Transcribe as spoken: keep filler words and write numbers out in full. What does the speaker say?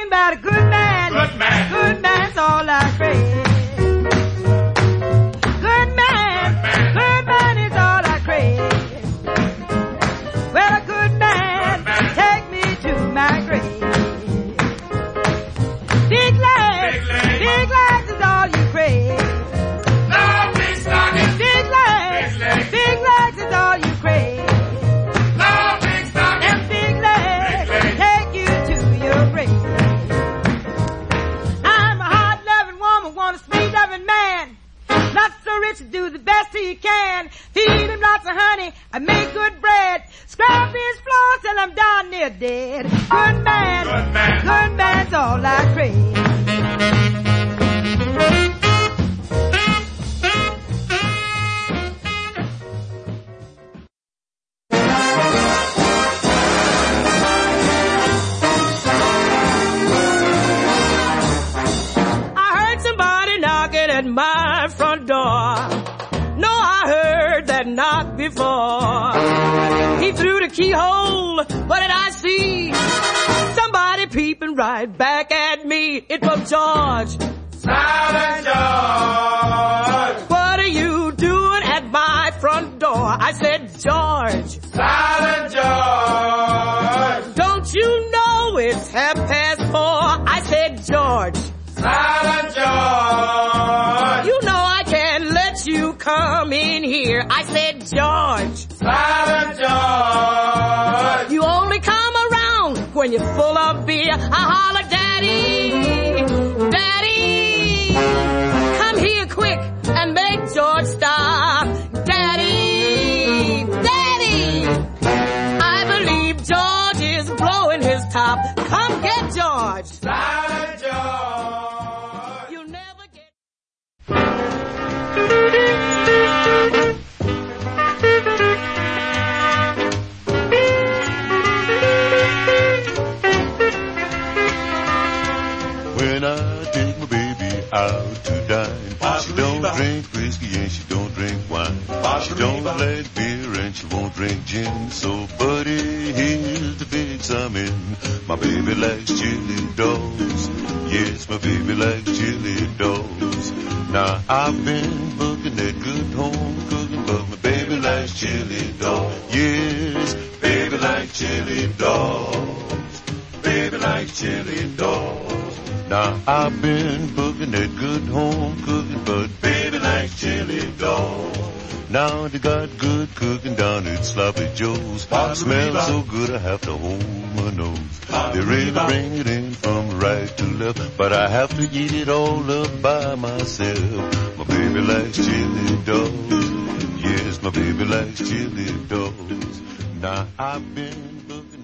talking about a good man. Good man. Good man's all I crave. Good man. Good man is all I crave. Well, a good man, Good man. take me to my grave. Big legs, Big legs. big legs is all you crave. No big stockings. Big legs, Big legs. big legs is all you crave. No big stockings. And big legs Big legs. take you to your grave. I'm a hard-loving woman, want a sweet-loving man. Not so rich to do the best he can. Feed him lots of honey, I make good bread. Scrub his floor till I'm darn near dead. Good man, Good man. good man's all I crave. At my front door. No, I heard that knock before. He threw the keyhole. What did I see? Somebody peeping right back at me. It was George. Silent George. What are you doing at my front door? I said, George. Silent George. Don't you know it's half past four? I said, George. Silent George. You know I can't let you come in here. I said, George. Silent George. You only come around when you're full of beer. I holler, Daddy, Daddy, come here quick and make George stop. Daddy, Daddy, I believe George is blowing his top. Come get George. Silent George. You'll never get... When I take my baby out to dine, she don't drink whiskey and she don't drink wine. She don't like beer and she won't drink gin. So buddy, here's the big summon. My baby likes chili dogs. Yes, my baby likes chili dogs. Now I've been booking that good home cooking, but my baby likes chili dogs. Yes, baby likes chili dogs. Baby likes chili dogs. Now I've been booking that good home cooking, but baby likes chili dogs. Now they got good cooking down at Sloppy Joe's. Smells so good I have to hold my nose. They really bring it in from right to left, but I have to eat it all up by myself. My baby likes chili dogs. Yes, my baby likes chili dogs. Now I've been booking